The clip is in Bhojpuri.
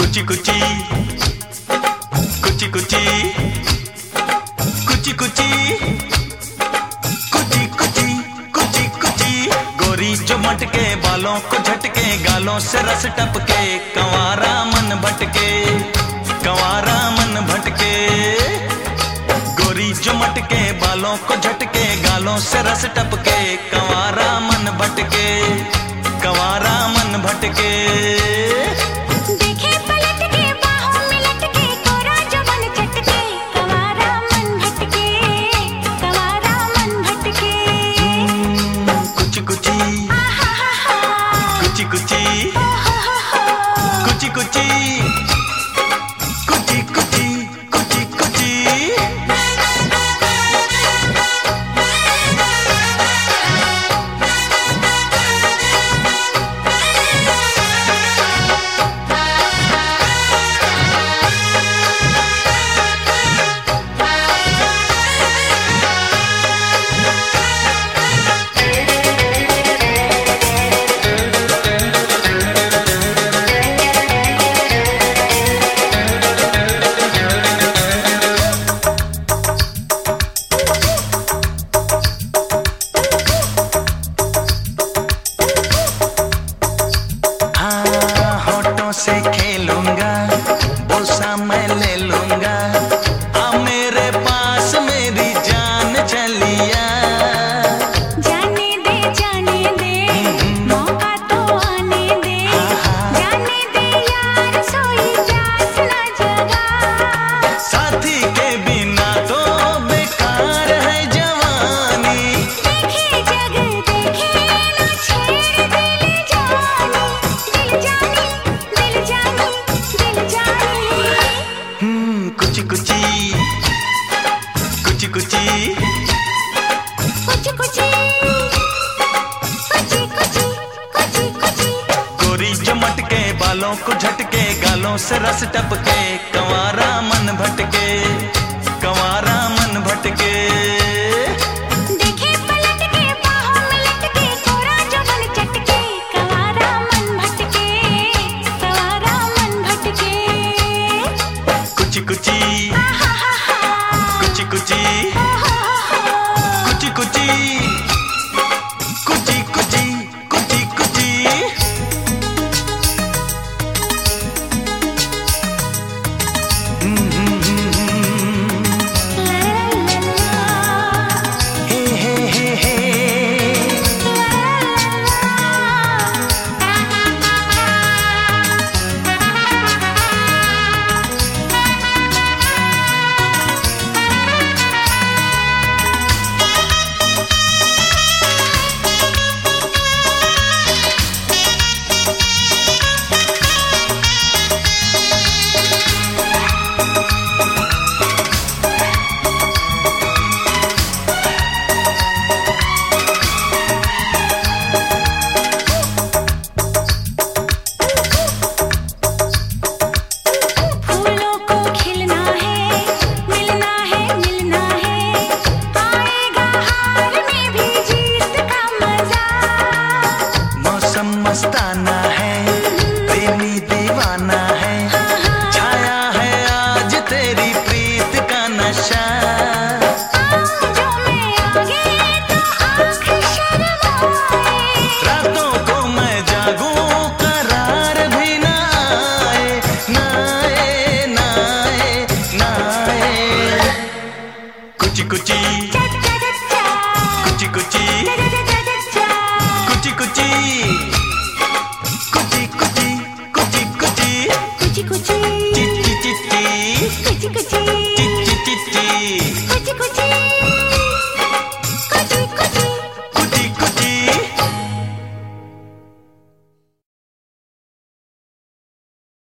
कुची कुची कुची कुची कुची कुची कुची कुची कुची कुची गोरी जो मटके बालों को झटके गालों से रस टपके कंवारा मन भटके कंवारा मन भटके गोरी जो मटके बालों को झटके गालों से रस टपके कंवारा मन भटके कंवारा मन भटके कुची कुची कुची कुची कुची कुची कुची से खेलूंगा बोसा मैं ले लूंगा आ मेरे पास मेरी जान चलिया जाने दे मौका तो आने दे जाने दे यार सोई प्यास न जगा साथी के बिना तो बेकार है जवानी देखे जग देखे न छेड़ दिल जानी कुची कुची कुची कुची कुची कुची कुची कुची कुची कुची गोरी जो मटके बालों को झटके गालों से रस टपके कंवारा मन भटके कंवारा मन भटके देखे पलट के बाहों में लटके कोरा जो मन चटके कंवारा मन भटके कंवारा मन भटके कुची कुची कुची कुची कुची कुची कुची कुची कुची कुची हे हे हे हे मस्ताना है प्रेमी दीवाना है छाया है आज तेरी प्रीत का नशा जो मैं आगे तो आँख शर्माए रातों को मैं जागूं करार भी ना आए ना आए ना आए ना आए कुची कुची कुची कुची कुची कुची कुची कुची कुची कुची कुची कुची कुची कुची कुची कुची